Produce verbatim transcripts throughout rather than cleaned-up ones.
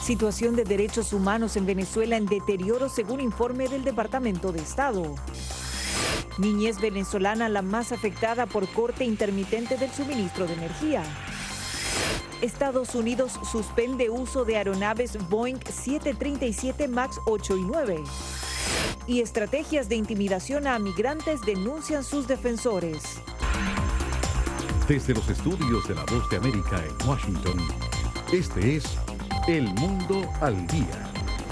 Situación de derechos humanos en Venezuela en deterioro según informe del Departamento de Estado. Niñez venezolana la más afectada por corte intermitente del suministro de energía. Estados Unidos suspende uso de aeronaves Boeing siete treinta y siete MAX ocho y nueve. Y estrategias de intimidación a migrantes denuncian sus defensores. Desde los estudios de La Voz de América en Washington, este es El Mundo al Día.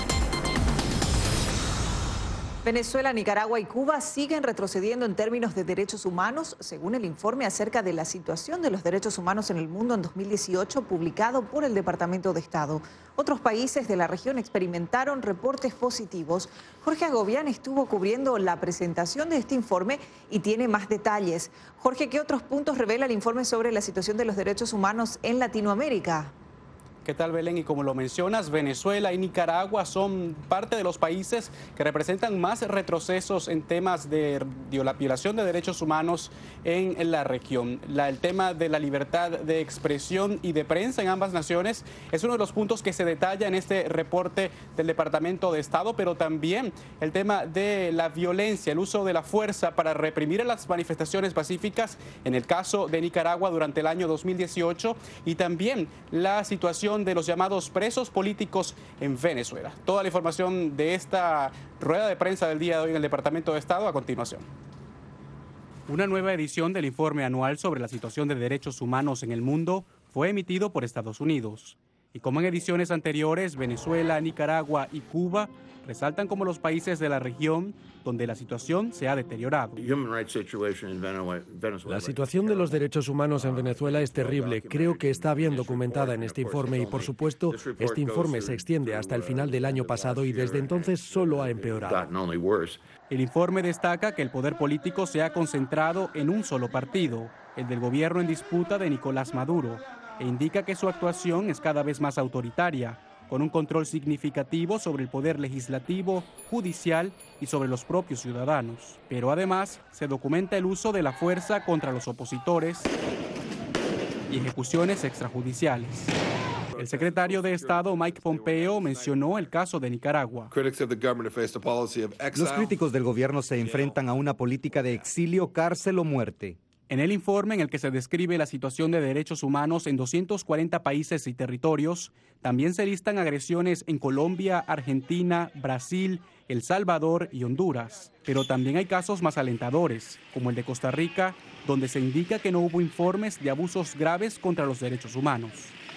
Venezuela, Nicaragua y Cuba siguen retrocediendo en términos de derechos humanos, según el informe acerca de la situación de los derechos humanos en el mundo en dos mil dieciocho, publicado por el Departamento de Estado. Otros países de la región experimentaron reportes positivos. Jorge Agobián estuvo cubriendo la presentación de este informe y tiene más detalles. Jorge, ¿qué otros puntos revela el informe sobre la situación de los derechos humanos en Latinoamérica? ¿Qué tal, Belén? Y como lo mencionas, Venezuela y Nicaragua son parte de los países que representan más retrocesos en temas de la violación de derechos humanos en la región. La, el tema de la libertad de expresión y de prensa en ambas naciones es uno de los puntos que se detalla en este reporte del Departamento de Estado, pero también el tema de la violencia, el uso de la fuerza para reprimir las manifestaciones pacíficas en el caso de Nicaragua durante el año dos mil dieciocho, y también la situación de los llamados presos políticos en Venezuela. Toda la información de esta rueda de prensa del día de hoy en el Departamento de Estado a continuación. Una nueva edición del informe anual sobre la situación de derechos humanos en el mundo fue emitido por Estados Unidos. Y como en ediciones anteriores, Venezuela, Nicaragua y Cuba resaltan como los países de la región donde la situación se ha deteriorado. La situación de los derechos humanos en Venezuela es terrible. Creo que está bien documentada en este informe y, por supuesto, este informe se extiende hasta el final del año pasado y desde entonces solo ha empeorado. El informe destaca que el poder político se ha concentrado en un solo partido, el del gobierno en disputa de Nicolás Maduro, e indica que su actuación es cada vez más autoritaria, con un control significativo sobre el poder legislativo, judicial y sobre los propios ciudadanos. Pero además se documenta el uso de la fuerza contra los opositores y ejecuciones extrajudiciales. El secretario de Estado Mike Pompeo mencionó el caso de Nicaragua. Los críticos del gobierno se enfrentan a una política de exilio, cárcel o muerte. En el informe en el que se describe la situación de derechos humanos en doscientos cuarenta países y territorios, también se listan agresiones en Colombia, Argentina, Brasil, El Salvador y Honduras. Pero también hay casos más alentadores, como el de Costa Rica, donde se indica que no hubo informes de abusos graves contra los derechos humanos.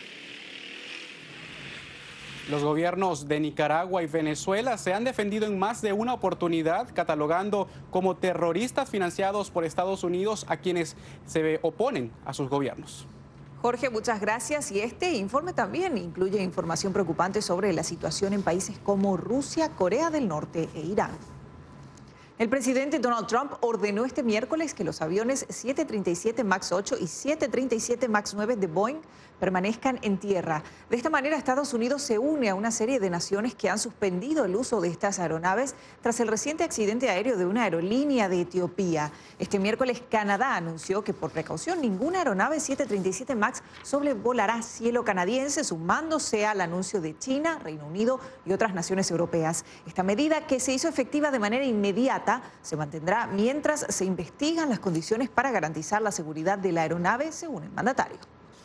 Los gobiernos de Nicaragua y Venezuela se han defendido en más de una oportunidad, catalogando como terroristas financiados por Estados Unidos a quienes se oponen a sus gobiernos. Jorge, muchas gracias. Y este informe también incluye información preocupante sobre la situación en países como Rusia, Corea del Norte e Irán. El presidente Donald Trump ordenó este miércoles que los aviones siete treinta y siete MAX ocho y siete treinta y siete MAX nueve de Boeing permanezcan en tierra. De esta manera, Estados Unidos se une a una serie de naciones que han suspendido el uso de estas aeronaves tras el reciente accidente aéreo de una aerolínea de Etiopía. Este miércoles, Canadá anunció que por precaución ninguna aeronave siete treinta y siete MAX sobrevolará cielo canadiense, sumándose al anuncio de China, Reino Unido y otras naciones europeas. Esta medida, que se hizo efectiva de manera inmediata, se mantendrá mientras se investigan las condiciones para garantizar la seguridad de la aeronave, según el mandatario.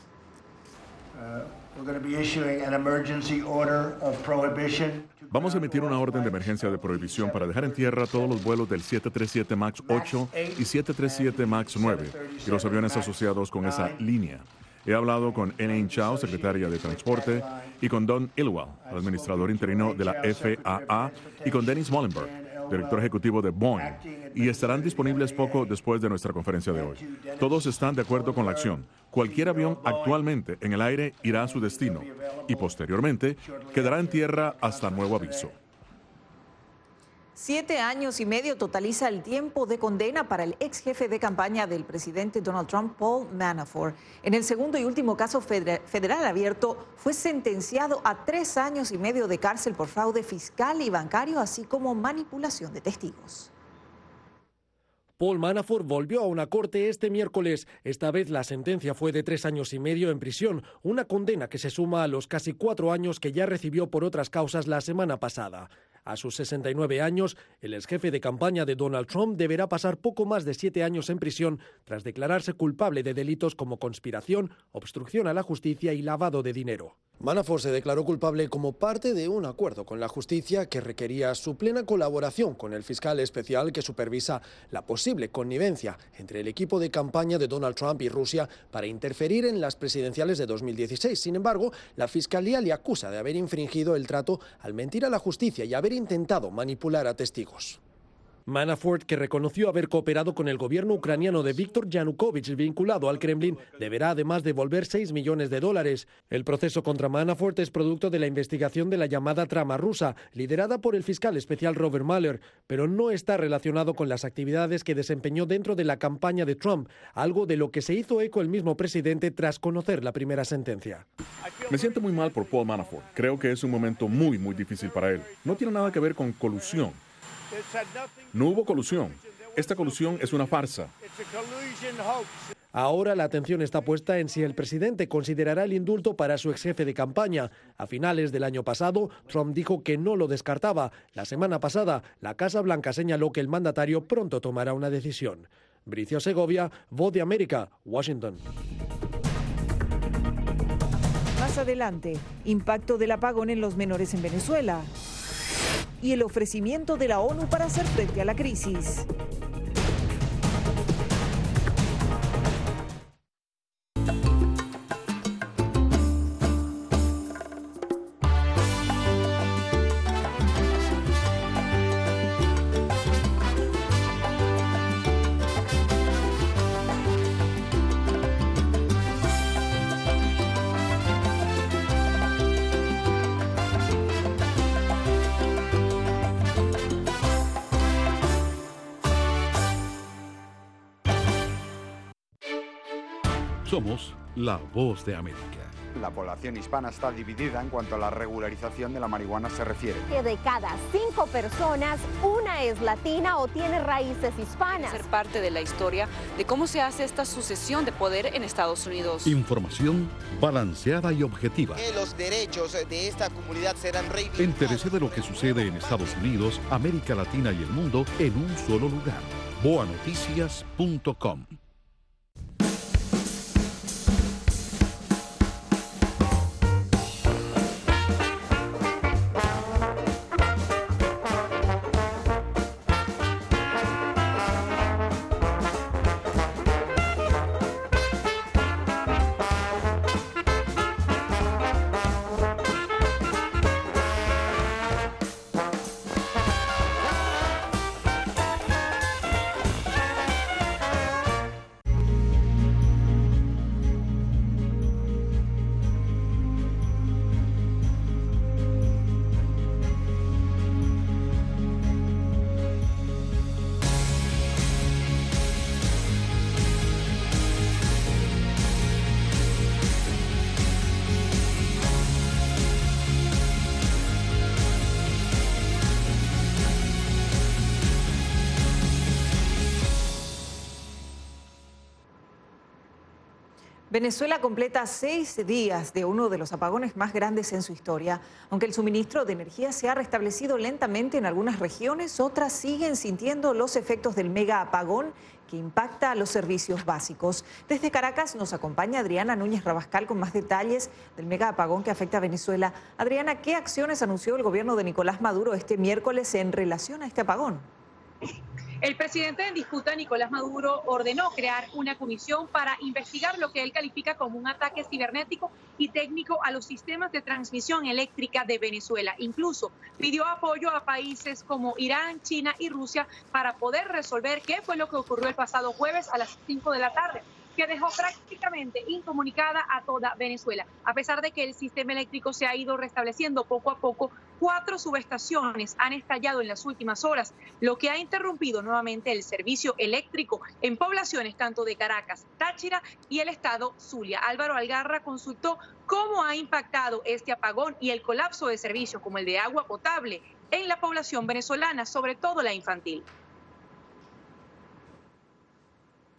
Vamos a emitir una orden de emergencia de prohibición para dejar en tierra todos los vuelos del siete treinta y siete MAX ocho y siete treinta y siete MAX nueve y los aviones asociados con esa línea. He hablado con Elaine Chao, secretaria de Transporte, y con Don Ilwell, administrador interino de la F A A, y con Dennis Muhlenberg, director ejecutivo de Boeing, y estarán disponibles poco después de nuestra conferencia de hoy. Todos están de acuerdo con la acción. Cualquier avión actualmente en el aire irá a su destino y posteriormente quedará en tierra hasta nuevo aviso. Siete años y medio totaliza el tiempo de condena para el ex jefe de campaña del presidente Donald Trump, Paul Manafort. En el segundo y último caso federal abierto, fue sentenciado a tres años y medio de cárcel por fraude fiscal y bancario, así como manipulación de testigos. Paul Manafort volvió a una corte este miércoles. Esta vez la sentencia fue de tres años y medio en prisión, una condena que se suma a los casi cuatro años que ya recibió por otras causas la semana pasada. A sus sesenta y nueve años, el exjefe de campaña de Donald Trump deberá pasar poco más de siete años en prisión tras declararse culpable de delitos como conspiración, obstrucción a la justicia y lavado de dinero. Manafort se declaró culpable como parte de un acuerdo con la justicia que requería su plena colaboración con el fiscal especial que supervisa la posible connivencia entre el equipo de campaña de Donald Trump y Rusia para interferir en las presidenciales de dos mil dieciséis. Sin embargo, la fiscalía le acusa de haber infringido el trato al mentir a la justicia y haber intentado manipular a testigos. Manafort, que reconoció haber cooperado con el gobierno ucraniano de Víktor Yanukovych vinculado al Kremlin, deberá además devolver seis millones de dólares. El proceso contra Manafort es producto de la investigación de la llamada trama rusa, liderada por el fiscal especial Robert Mueller, pero no está relacionado con las actividades que desempeñó dentro de la campaña de Trump, algo de lo que se hizo eco el mismo presidente tras conocer la primera sentencia. Me siento muy mal por Paul Manafort. Creo que es un momento muy, muy difícil para él. No tiene nada que ver con colusión. No hubo colusión. Esta colusión es una farsa. Ahora la atención está puesta en si el presidente considerará el indulto para su ex jefe de campaña. A finales del año pasado, Trump dijo que no lo descartaba. La semana pasada, la Casa Blanca señaló que el mandatario pronto tomará una decisión. Bricio Segovia, Voz de América, Washington. Más adelante, impacto del apagón en los menores en Venezuela y el ofrecimiento de la ONU para hacer frente a la crisis. Somos la Voz de América. La población hispana está dividida en cuanto a la regularización de la marihuana se refiere. Que de cada cinco personas, una es latina o tiene raíces hispanas. Ser parte de la historia de cómo se hace esta sucesión de poder en Estados Unidos. Información balanceada y objetiva. Que los derechos de esta comunidad serán reivindicados. Entérese de lo que sucede en Estados Unidos, América Latina y el mundo en un solo lugar. boa noticias punto com. Venezuela completa seis días de uno de los apagones más grandes en su historia. Aunque el suministro de energía se ha restablecido lentamente en algunas regiones, otras siguen sintiendo los efectos del mega apagón que impacta a los servicios básicos. Desde Caracas nos acompaña Adriana Núñez Rabascal con más detalles del mega apagón que afecta a Venezuela. Adriana, ¿qué acciones anunció el gobierno de Nicolás Maduro este miércoles en relación a este apagón? El presidente en disputa, Nicolás Maduro, ordenó crear una comisión para investigar lo que él califica como un ataque cibernético y técnico a los sistemas de transmisión eléctrica de Venezuela. Incluso pidió apoyo a países como Irán, China y Rusia para poder resolver qué fue lo que ocurrió el pasado jueves a las cinco de la tarde. Que dejó prácticamente incomunicada a toda Venezuela. A pesar de que el sistema eléctrico se ha ido restableciendo poco a poco, cuatro subestaciones han estallado en las últimas horas, lo que ha interrumpido nuevamente el servicio eléctrico en poblaciones tanto de Caracas, Táchira y el estado Zulia. Álvaro Algarra consultó cómo ha impactado este apagón y el colapso de servicios como el de agua potable en la población venezolana, sobre todo la infantil.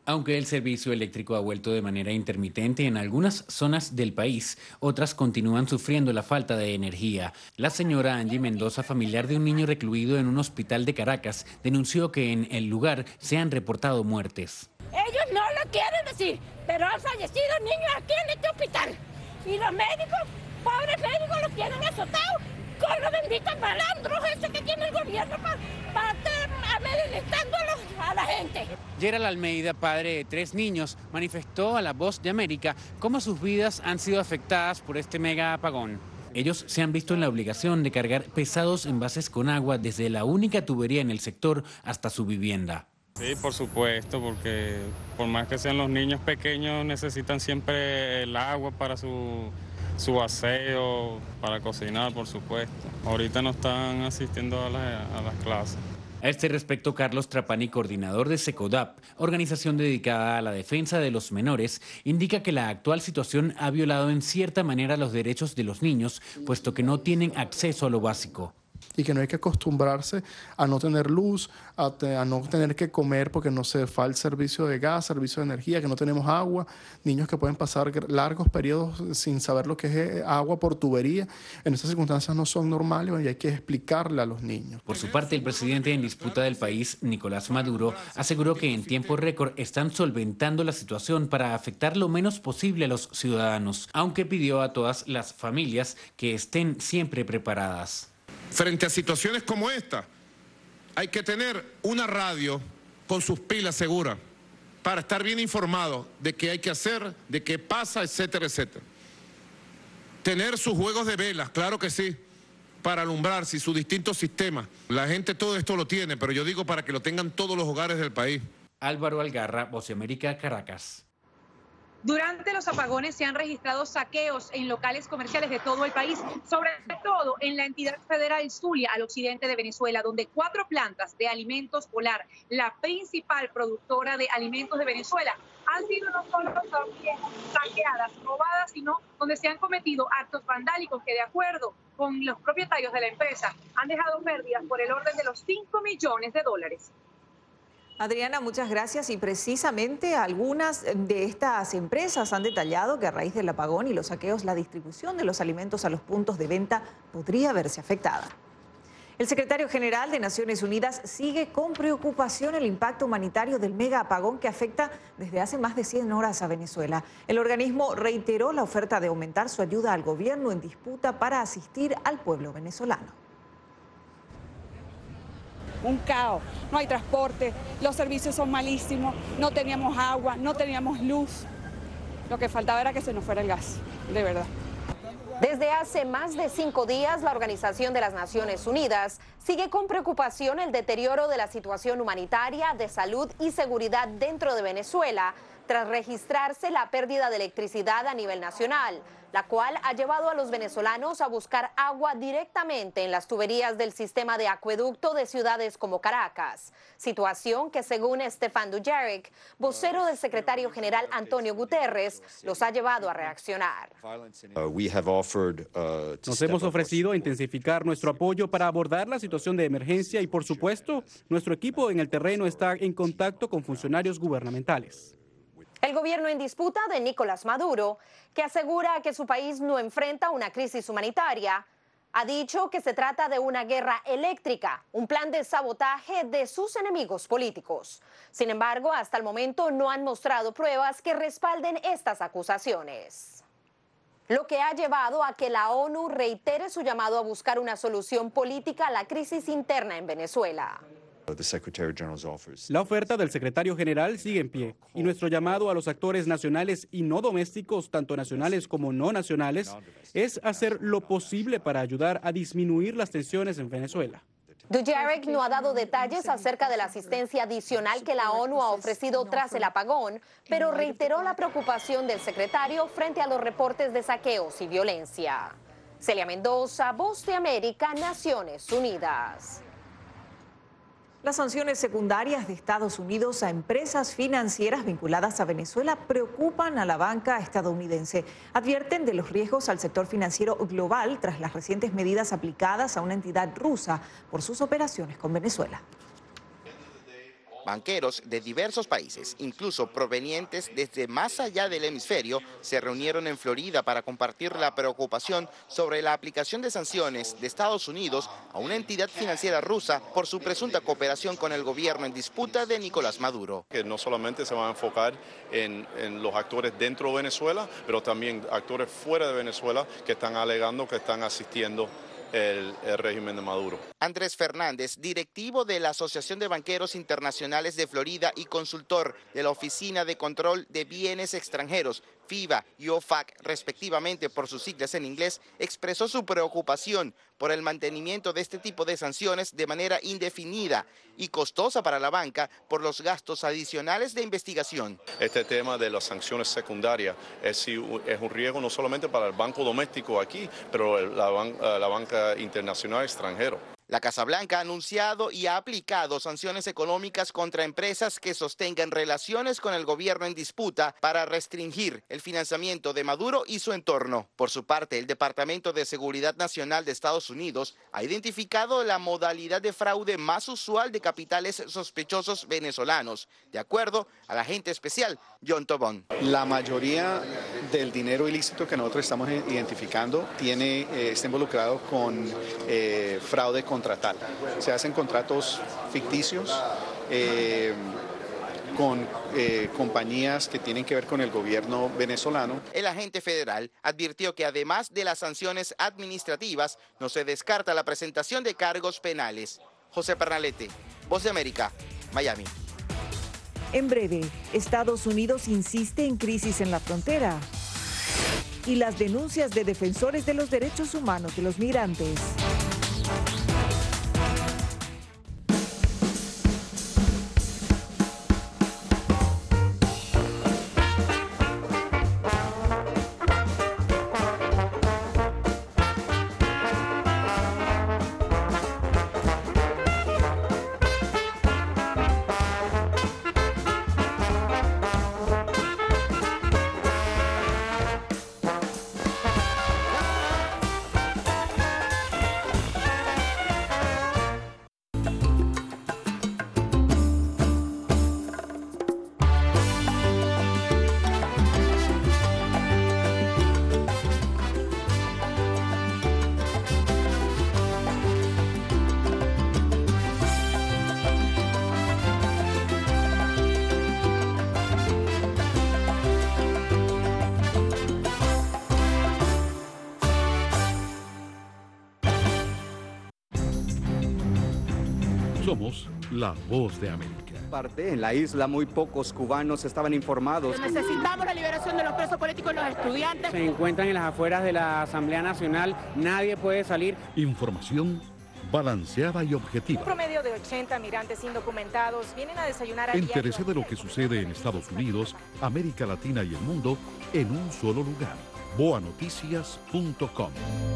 Aunque el servicio eléctrico ha vuelto de manera intermitente en algunas zonas del país, otras continúan sufriendo la falta de energía. La señora Angie Mendoza, familiar de un niño recluido en un hospital de Caracas, denunció que en el lugar se han reportado muertes. Ellos no lo quieren decir, pero han fallecido niños aquí en este hospital. Y los médicos, pobres médicos, los tienen azotados con los benditos malandros ese que tiene el gobierno para, para estar amedrentándolos a la gente. Gerald Almeida, padre de tres niños, manifestó a La Voz de América cómo sus vidas han sido afectadas por este mega apagón. Ellos se han visto en la obligación de cargar pesados envases con agua desde la única tubería en el sector hasta su vivienda. Sí, por supuesto, porque por más que sean los niños pequeños, necesitan siempre el agua para su, su aseo, para cocinar, por supuesto. Ahorita no están asistiendo a, la, a las clases. A este respecto, Carlos Trapani, coordinador de SECODAP, organización dedicada a la defensa de los menores, indica que la actual situación ha violado en cierta manera los derechos de los niños, puesto que no tienen acceso a lo básico. Y que no hay que acostumbrarse a no tener luz, a, te, a no tener que comer porque no se fa el servicio de gas, servicio de energía, que no tenemos agua, niños que pueden pasar largos periodos sin saber lo que es agua por tubería. En estas circunstancias no son normales y hay que explicarle a los niños. Por su parte, el presidente en disputa del país, Nicolás Maduro, aseguró que en tiempo récord están solventando la situación para afectar lo menos posible a los ciudadanos, aunque pidió a todas las familias que estén siempre preparadas. Frente a situaciones como esta, hay que tener una radio con sus pilas seguras para estar bien informado de qué hay que hacer, de qué pasa, etcétera, etcétera. Tener sus juegos de velas, claro que sí, para alumbrarse y sus distintos sistemas. La gente todo esto lo tiene, pero yo digo para que lo tengan todos los hogares del país. Álvaro Algarra, Voz de América, Caracas. Durante los apagones se han registrado saqueos en locales comerciales de todo el país, sobre todo en la entidad federal Zulia, al occidente de Venezuela, donde cuatro plantas de Alimentos Polar, la principal productora de alimentos de Venezuela, han sido no solo también saqueadas, robadas, sino donde se han cometido actos vandálicos que, de acuerdo con los propietarios de la empresa, han dejado pérdidas por el orden de los cinco millones de dólares. Adriana, muchas gracias. Y precisamente algunas de estas empresas han detallado que a raíz del apagón y los saqueos, la distribución de los alimentos a los puntos de venta podría verse afectada. El secretario general de Naciones Unidas sigue con preocupación el impacto humanitario del mega apagón que afecta desde hace más de cien horas a Venezuela. El organismo reiteró la oferta de aumentar su ayuda al gobierno en disputa para asistir al pueblo venezolano. Un caos, no hay transporte, los servicios son malísimos, no teníamos agua, no teníamos luz. Lo que faltaba era que se nos fuera el gas, de verdad. Desde hace más de cinco días, la Organización de las Naciones Unidas sigue con preocupación el deterioro de la situación humanitaria, de salud y seguridad dentro de Venezuela, tras registrarse la pérdida de electricidad a nivel nacional, la cual ha llevado a los venezolanos a buscar agua directamente en las tuberías del sistema de acueducto de ciudades como Caracas, situación que, según Stefan Dujarric, vocero del secretario general Antonio Guterres, los ha llevado a reaccionar. Nos hemos ofrecido a intensificar nuestro apoyo para abordar la situación de emergencia y, por supuesto, nuestro equipo en el terreno está en contacto con funcionarios gubernamentales. El gobierno en disputa de Nicolás Maduro, que asegura que su país no enfrenta una crisis humanitaria, ha dicho que se trata de una guerra eléctrica, un plan de sabotaje de sus enemigos políticos. Sin embargo, hasta el momento no han mostrado pruebas que respalden estas acusaciones, lo que ha llevado a que la ONU reitere su llamado a buscar una solución política a la crisis interna en Venezuela. La oferta del secretario general sigue en pie y nuestro llamado a los actores nacionales y no domésticos, tanto nacionales como no nacionales, es hacer lo posible para ayudar a disminuir las tensiones en Venezuela. Dujarric no ha dado detalles acerca de la asistencia adicional que la ONU ha ofrecido tras el apagón, pero reiteró la preocupación del secretario frente a los reportes de saqueos y violencia. Celia Mendoza, Voz de América, Naciones Unidas. Las sanciones secundarias de Estados Unidos a empresas financieras vinculadas a Venezuela preocupan a la banca estadounidense. Advierten de los riesgos al sector financiero global tras las recientes medidas aplicadas a una entidad rusa por sus operaciones con Venezuela. Banqueros de diversos países, incluso provenientes desde más allá del hemisferio, se reunieron en Florida para compartir la preocupación sobre la aplicación de sanciones de Estados Unidos a una entidad financiera rusa por su presunta cooperación con el gobierno en disputa de Nicolás Maduro. Que no solamente se van a enfocar en, en los actores dentro de Venezuela, pero también actores fuera de Venezuela que están alegando que están asistiendo El, el régimen de Maduro. Andrés Fernández, directivo de la Asociación de Banqueros Internacionales de Florida y consultor de la Oficina de Control de Bienes Extranjeros, FIBA y O F A C, respectivamente por sus siglas en inglés, expresó su preocupación por el mantenimiento de este tipo de sanciones de manera indefinida y costosa para la banca por los gastos adicionales de investigación. Este tema de las sanciones secundarias es, es un riesgo no solamente para el banco doméstico aquí, pero la, ban la banca internacional extranjera. La Casa Blanca ha anunciado y ha aplicado sanciones económicas contra empresas que sostengan relaciones con el gobierno en disputa para restringir el financiamiento de Maduro y su entorno. Por su parte, el Departamento de Seguridad Nacional de Estados Unidos ha identificado la modalidad de fraude más usual de capitales sospechosos venezolanos, de acuerdo al agente especial John Tobón. La mayoría del dinero ilícito que nosotros estamos identificando tiene, eh, está involucrado con eh, fraude con contratal. Se hacen contratos ficticios eh, con eh, compañías que tienen que ver con el gobierno venezolano. El agente federal advirtió que además de las sanciones administrativas, no se descarta la presentación de cargos penales. José Pernalete, Voz de América, Miami. En breve, Estados Unidos insiste en crisis en la frontera y las denuncias de defensores de los derechos humanos de los migrantes. Somos la Voz de América. Parte en la isla muy pocos cubanos estaban informados. Necesitamos la liberación de los presos políticos y los estudiantes. Se encuentran en las afueras de la Asamblea Nacional, nadie puede salir. Información balanceada y objetiva. Un promedio de ochenta migrantes indocumentados vienen a desayunar a Entérese de lo que sucede en Estados Unidos, América Latina y el mundo en un solo lugar. boa noticias punto com.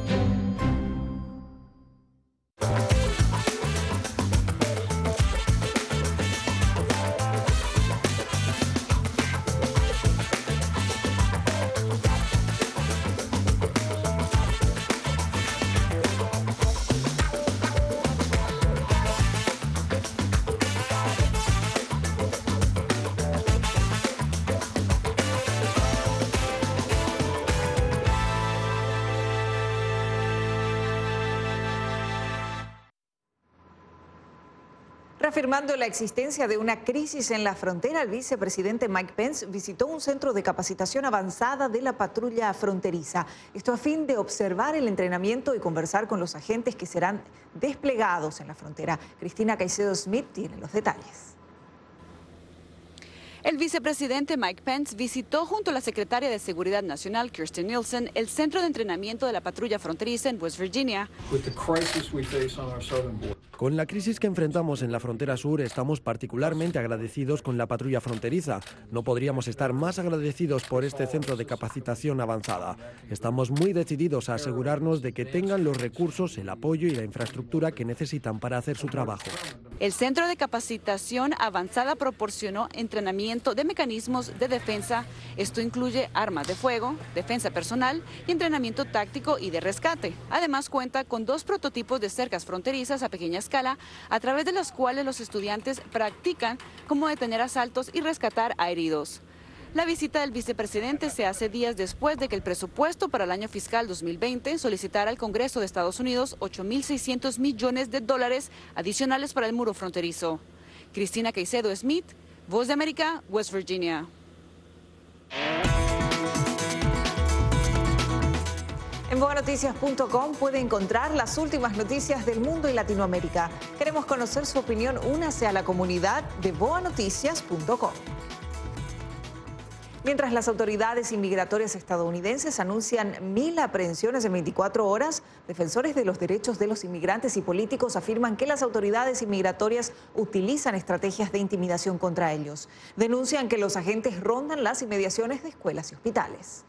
Reafirmando la existencia de una crisis en la frontera, el vicepresidente Mike Pence visitó un centro de capacitación avanzada de la patrulla fronteriza. Esto a fin de observar el entrenamiento y conversar con los agentes que serán desplegados en la frontera. Cristina Caicedo Smith tiene los detalles. El vicepresidente Mike Pence visitó junto a la secretaria de Seguridad Nacional, Kirstjen Nielsen, el centro de entrenamiento de la patrulla fronteriza en West Virginia. Con la crisis que enfrentamos en la frontera sur, estamos particularmente agradecidos con la patrulla fronteriza. No podríamos estar más agradecidos por este centro de capacitación avanzada. Estamos muy decididos a asegurarnos de que tengan los recursos, el apoyo y la infraestructura que necesitan para hacer su trabajo. El centro de capacitación avanzada proporcionó entrenamiento entrenamiento de mecanismos de defensa. Esto incluye armas de fuego, defensa personal y entrenamiento táctico y de rescate. Además cuenta con dos prototipos de cercas fronterizas a pequeña escala, a través de las cuales los estudiantes practican cómo detener asaltos y rescatar a heridos. La visita del vicepresidente se hace días después de que el presupuesto para el año fiscal dos mil veinte solicitara al Congreso de Estados Unidos ocho mil seiscientos millones de dólares adicionales para el muro fronterizo. Cristina Caicedo Smith, Voz de América, West Virginia. En boa noticias punto com puede encontrar las últimas noticias del mundo y Latinoamérica. Queremos conocer su opinión. Únase a la comunidad de boa noticias punto com. Mientras las autoridades inmigratorias estadounidenses anuncian mil aprehensiones en veinticuatro horas, defensores de los derechos de los inmigrantes y políticos afirman que las autoridades inmigratorias utilizan estrategias de intimidación contra ellos. Denuncian que los agentes rondan las inmediaciones de escuelas y hospitales.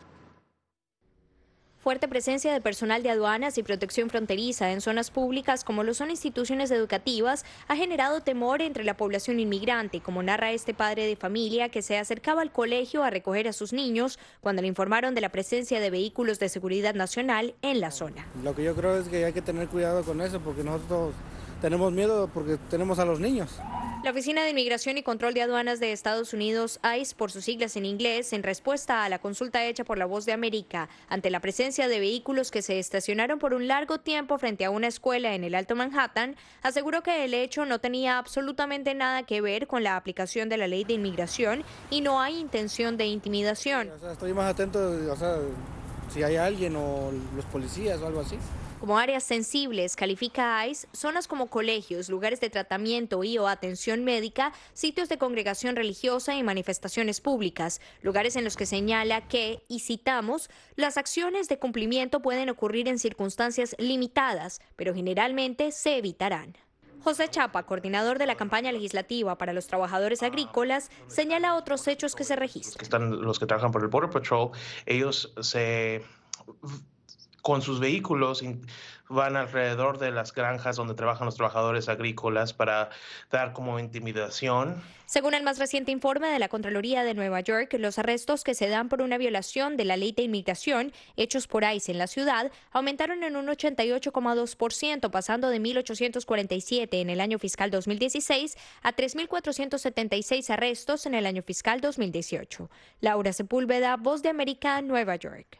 Fuerte presencia de personal de aduanas y protección fronteriza en zonas públicas como lo son instituciones educativas ha generado temor entre la población inmigrante, como narra este padre de familia que se acercaba al colegio a recoger a sus niños cuando le informaron de la presencia de vehículos de seguridad nacional en la zona. Lo que yo creo es que hay que tener cuidado con eso porque nosotros tenemos miedo porque tenemos a los niños. La Oficina de Inmigración y Control de Aduanas de Estados Unidos, ICE, por sus siglas en inglés, en respuesta a la consulta hecha por La Voz de América, ante la presencia de vehículos que se estacionaron por un largo tiempo frente a una escuela en el Alto Manhattan, aseguró que el hecho no tenía absolutamente nada que ver con la aplicación de la ley de inmigración y no hay intención de intimidación. O sea, estoy más atento, o sea, si hay alguien o los policías o algo así. Como áreas sensibles, califica ICE zonas como colegios, lugares de tratamiento y o atención médica, sitios de congregación religiosa y manifestaciones públicas, lugares en los que señala que, y citamos, las acciones de cumplimiento pueden ocurrir en circunstancias limitadas, pero generalmente se evitarán. José Chapa, coordinador de la campaña legislativa para los trabajadores agrícolas, señala otros hechos que se registran. Los que, están, los que trabajan por el Border Patrol, ellos se... con sus vehículos van alrededor de las granjas donde trabajan los trabajadores agrícolas para dar como intimidación. Según el más reciente informe de la Contraloría de Nueva York, los arrestos que se dan por una violación de la ley de inmigración hechos por ICE en la ciudad aumentaron en un ochenta y ocho coma dos por ciento, pasando de mil ochocientos cuarenta y siete en el año fiscal dos mil dieciséis a tres mil cuatrocientos setenta y seis arrestos en el año fiscal dos mil dieciocho. Laura Sepúlveda, Voz de América, Nueva York.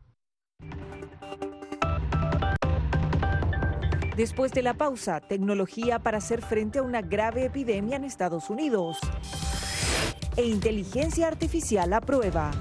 Después de la pausa, tecnología para hacer frente a una grave epidemia en Estados Unidos. E inteligencia artificial a prueba.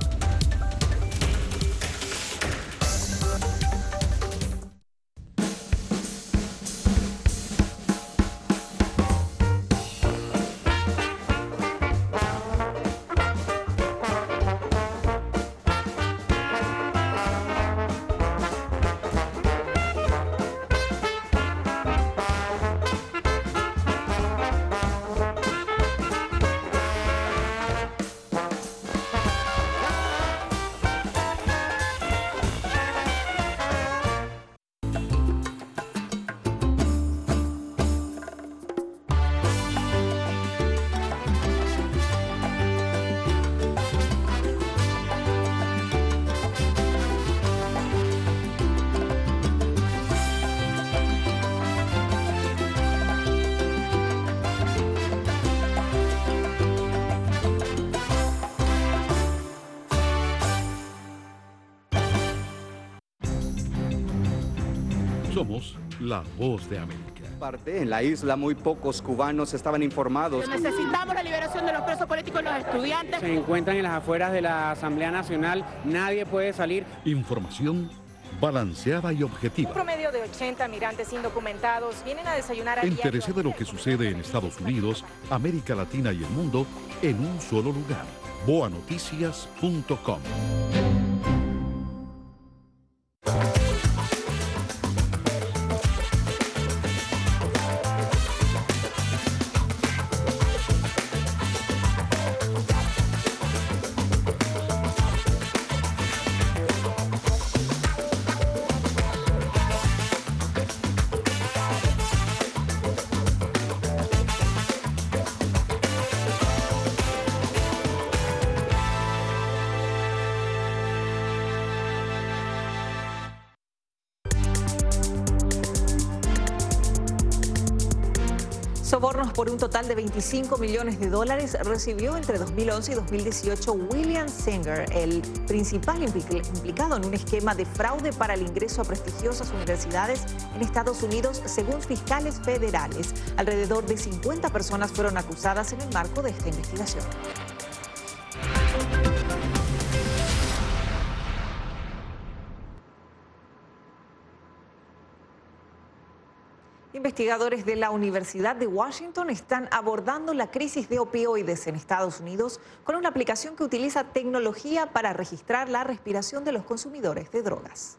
Somos la Voz de América. Parte en la isla muy pocos cubanos estaban informados. Necesitamos la liberación de los presos políticos y los estudiantes. Se encuentran en las afueras de la Asamblea Nacional, nadie puede salir. Información balanceada y objetiva. Un promedio de ochenta migrantes indocumentados vienen a desayunar a diario. Entérese de lo que sucede en Estados Unidos, América Latina y el mundo en un solo lugar. boa noticias punto com. Sobornos por un total de veinticinco millones de dólares recibió entre dos mil once y dos mil dieciocho William Singer, el principal implicado en un esquema de fraude para el ingreso a prestigiosas universidades en Estados Unidos, según fiscales federales. Alrededor de cincuenta personas fueron acusadas en el marco de esta investigación. Investigadores de la Universidad de Washington están abordando la crisis de opioides en Estados Unidos con una aplicación que utiliza tecnología para registrar la respiración de los consumidores de drogas.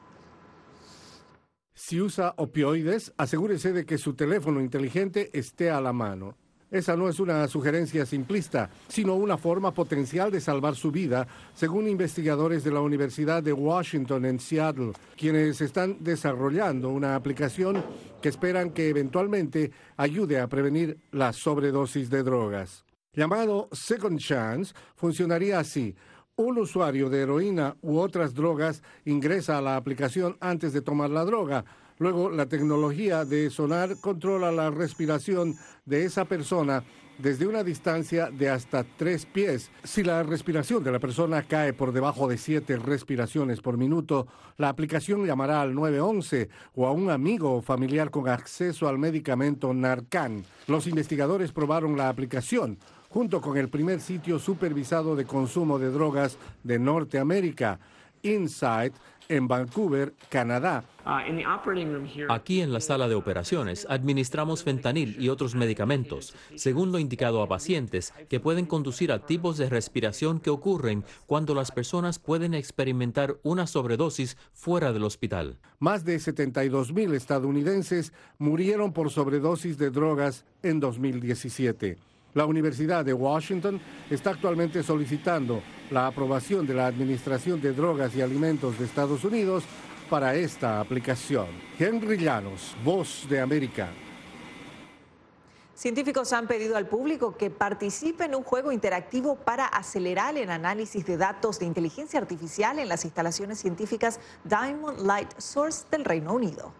Si usa opioides, asegúrese de que su teléfono inteligente esté a la mano. Esa no es una sugerencia simplista, sino una forma potencial de salvar su vida, según investigadores de la Universidad de Washington en Seattle, quienes están desarrollando una aplicación que esperan que eventualmente ayude a prevenir la sobredosis de drogas. Llamado Second Chance, funcionaría así. Un usuario de heroína u otras drogas ingresa a la aplicación antes de tomar la droga. Luego, la tecnología de sonar controla la respiración de esa persona desde una distancia de hasta tres pies. Si la respiración de la persona cae por debajo de siete respiraciones por minuto, la aplicación llamará al nueve once o a un amigo o familiar con acceso al medicamento Narcan. Los investigadores probaron la aplicación junto con el primer sitio supervisado de consumo de drogas de Norteamérica, Insight, en Vancouver, Canadá. Aquí en la sala de operaciones administramos fentanil y otros medicamentos, según lo indicado a pacientes, que pueden conducir a tipos de respiración que ocurren cuando las personas pueden experimentar una sobredosis fuera del hospital. Más de setenta y dos mil estadounidenses murieron por sobredosis de drogas en dos mil diecisiete. La Universidad de Washington está actualmente solicitando la aprobación de la Administración de Drogas y Alimentos de Estados Unidos para esta aplicación. Henry Llanos, Voz de América. Científicos han pedido al público que participe en un juego interactivo para acelerar el análisis de datos de inteligencia artificial en las instalaciones científicas Diamond Light Source del Reino Unido.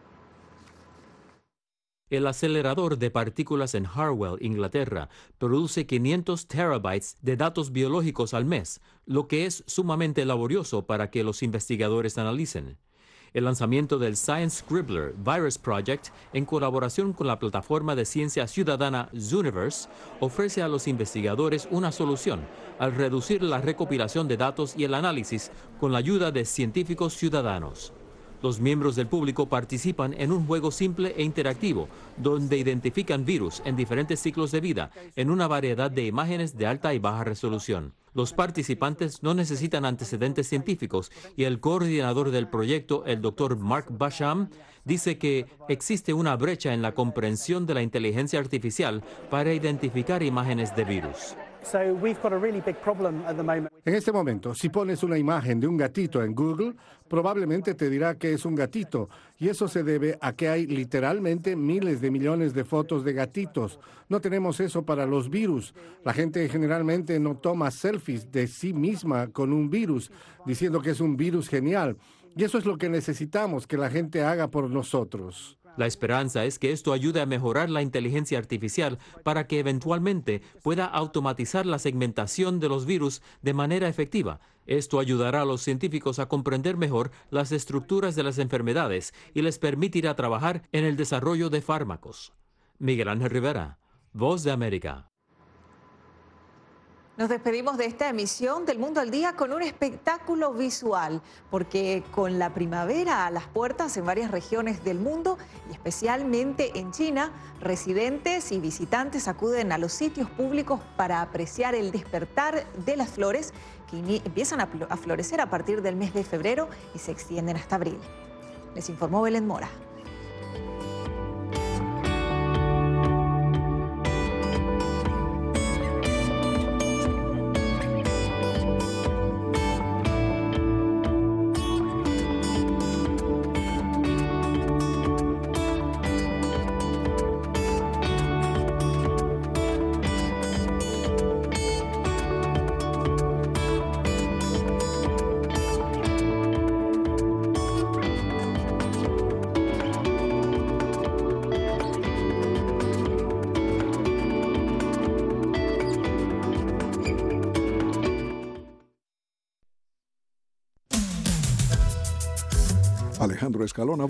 El acelerador de partículas en Harwell, Inglaterra, produce quinientos terabytes de datos biológicos al mes, lo que es sumamente laborioso para que los investigadores analicen. El lanzamiento del Science Scribbler Virus Project, en colaboración con la plataforma de ciencia ciudadana Zooniverse, ofrece a los investigadores una solución al reducir la recopilación de datos y el análisis con la ayuda de científicos ciudadanos. Los miembros del público participan en un juego simple e interactivo, donde identifican virus en diferentes ciclos de vida en una variedad de imágenes de alta y baja resolución. Los participantes no necesitan antecedentes científicos y el coordinador del proyecto, el doctor Mark Basham, dice que existe una brecha en la comprensión de la inteligencia artificial para identificar imágenes de virus. En este momento, si pones una imagen de un gatito en Google, probablemente te dirá que es un gatito, y eso se debe a que hay literalmente miles de millones de fotos de gatitos. No tenemos eso para los virus. La gente generalmente no toma selfies de sí misma con un virus, diciendo que es un virus genial, y eso es lo que necesitamos que la gente haga por nosotros. La esperanza es que esto ayude a mejorar la inteligencia artificial para que eventualmente pueda automatizar la segmentación de los virus de manera efectiva. Esto ayudará a los científicos a comprender mejor las estructuras de las enfermedades y les permitirá trabajar en el desarrollo de fármacos. Miguel Ángel Rivera, Voz de América. Nos despedimos de esta emisión del Mundo al Día con un espectáculo visual, porque con la primavera a las puertas en varias regiones del mundo y especialmente en China, residentes y visitantes acuden a los sitios públicos para apreciar el despertar de las flores que empiezan a florecer a partir del mes de febrero y se extienden hasta abril. Les informó Belén Mora. Alejandro Escalona.